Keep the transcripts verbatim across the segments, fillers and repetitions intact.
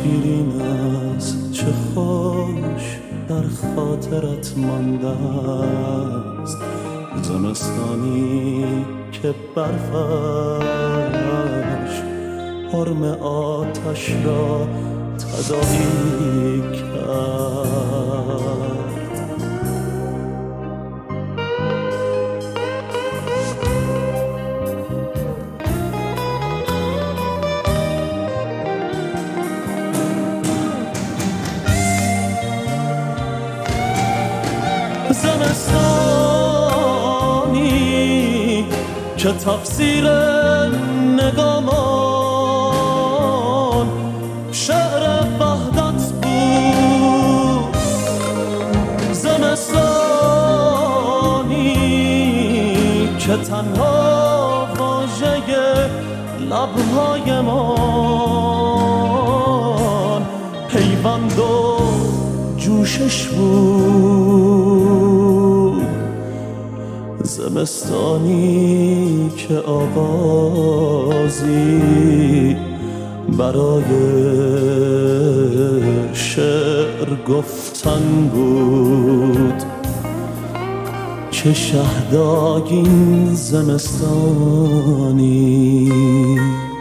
شیرین است، چه خوش در خاطرت مانده است. زمستانی که برفش حرم آتش را تداعی کرد. زمستانی که تفسیر نگامان شعر وحدت بود. زمستانی که تنها واژه لب‌هایمان پیوند و جوشش بود. زمستانی که آغازی برای شعر گفتن بود. چه شهداگین زمستانی.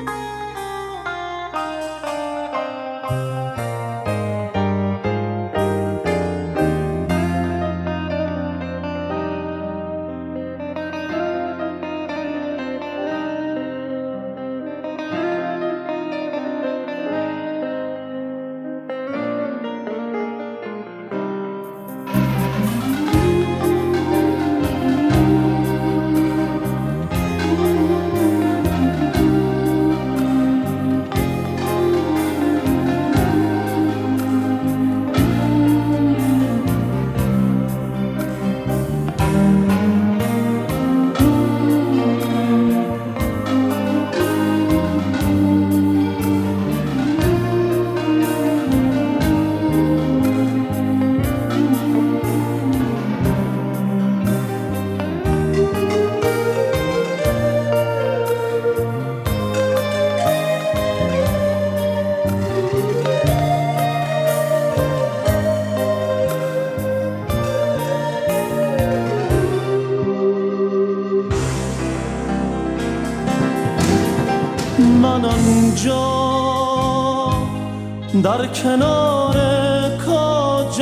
من آنجا در کنار کاج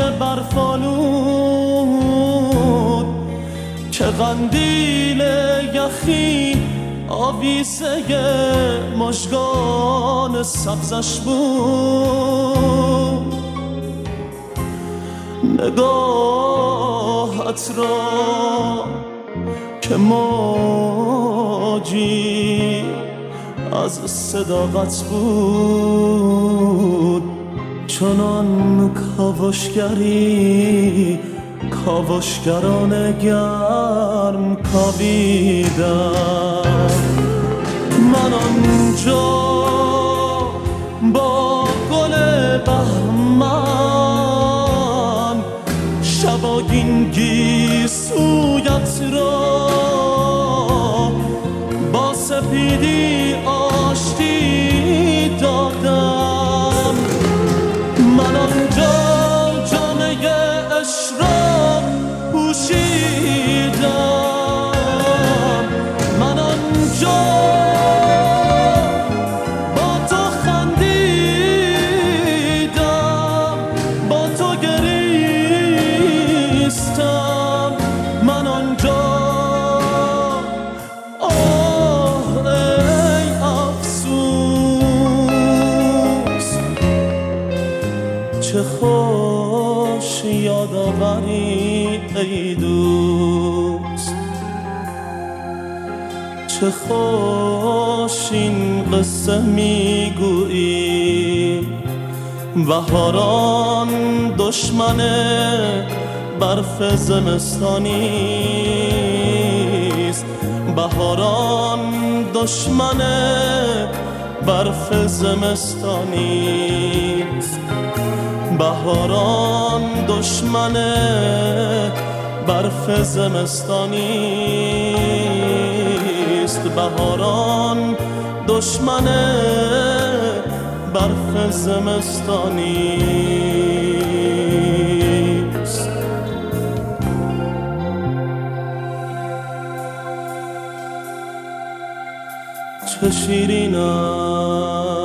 برفالود که قندیل یخی آویزه مژگان سبزش بود. نگاهت را که موجی از صداقت بود، چنان کاوشگری کاوشگران گرم کاویدم. من آنجا با گل بهمن شباگین گیسویت را با سپیدی آشتی دادم. من آنجا جامعه عشق را پوشیدم. من آنجا با تو خندیدم، با تو گریستم. من آنجا چه خوش یادآوری ای دوست، چه خوش این قصه میگویی. بهاران دشمن برف زمستانیست، بهاران دشمن برف زمستانیست. بهاران دشمن برف زمستانیست. بهاران دشمن برف زمستانیست. چه شیرین است